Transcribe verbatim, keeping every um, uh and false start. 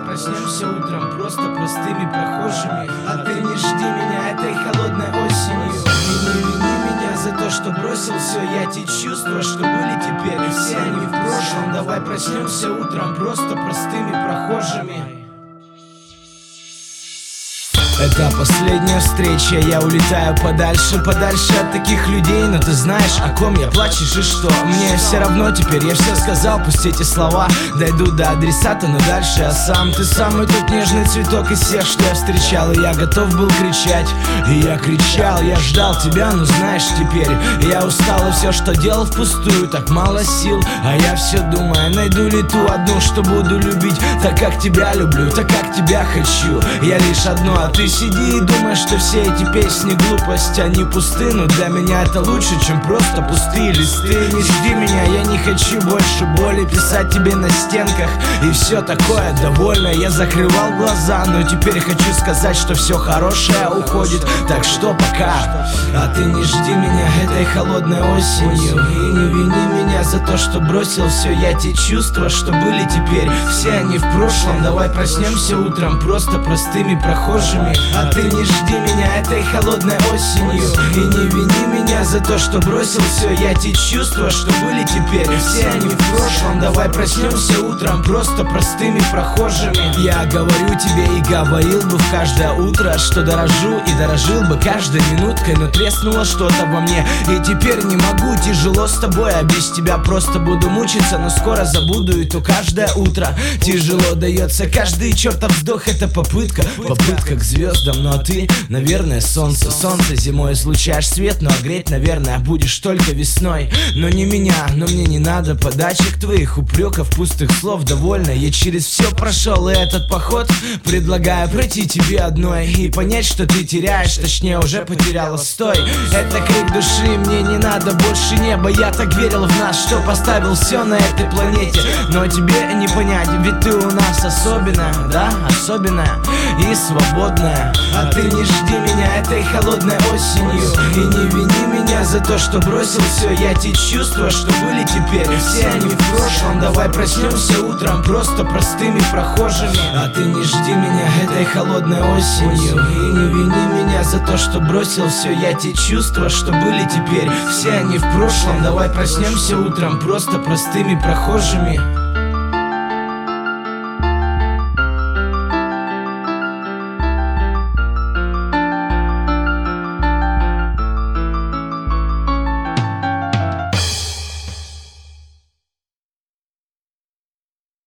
проснемся утром просто простыми прохожими. А ты не жди меня этой холодной осенью. И не вини меня за то, что бросил все. Я те чувства, что были теперь, все они в прошлом. Давай проснемся утром просто простыми прохожими. Это последняя встреча, я улетаю подальше, подальше от таких людей. Но ты знаешь, о ком я, плачешь и что? Мне все равно теперь, я все сказал, пусть эти слова дойдут до адресата, но дальше я сам. Ты самый тот нежный цветок из всех, что я встречал. И я готов был кричать, и я кричал, я ждал тебя, но знаешь теперь я устал, и все, что делал впустую, так мало сил. А я все думаю, найду ли ту одну, что буду любить так, как тебя люблю, так, как тебя хочу. Я лишь одно, а ты сиди и думай, что все эти песни глупость, они пусты. Но для меня это лучше, чем просто пустые листы. Не жди меня, я не хочу больше боли писать тебе на стенках и все такое довольно. Я закрывал глаза, но теперь хочу сказать, что все хорошее уходит. Так что пока. А ты не жди меня этой холодной осенью. И не вини меня за то, что бросил все. Я те чувства, что были теперь, все они в прошлом. Давай проснемся утром просто простыми прохожими. А ты не жди меня этой холодной осенью. И не вини меня за то, что бросил все. Я те чувства, что были теперь, все они в прошлом. Давай проснемся утром просто простыми прохожими. Я говорю тебе и говорил бы в каждое утро, что дорожу и дорожил бы каждой минуткой. Но треснуло что-то во мне, и теперь не могу. Тяжело с тобой, а без тебя просто буду мучиться. Но скоро забуду, и то каждое утро тяжело дается. Каждый чертов вздох — это попытка, попытка к звездам. Но ты, наверное, солнце, солнце. Зимой излучаешь свет, но огреть, наверное, будешь только весной. Но не меня, но мне не надо подачек твоих упреков, пустых слов довольно. Я через все прошел, и этот поход предлагаю пройти тебе одной и понять, что ты теряешь, точнее уже потеряла. Стой, это крик души, мне не надо больше неба. Я так верил в нас, что поставил все на этой планете. Но тебе не понять, ведь ты у нас особенная, да, особенная и свободная. А ты не жди меня этой холодной осенью. И не вини меня за то, что бросил все. Я те чувства, что были теперь, все они в прошлом. Давай проснемся утром просто простыми прохожими. А ты не жди меня этой холодной осенью. И не вини меня за то, что бросил все. Я те чувства, что были теперь, все они в прошлом. Давай проснемся утром просто простыми прохожими.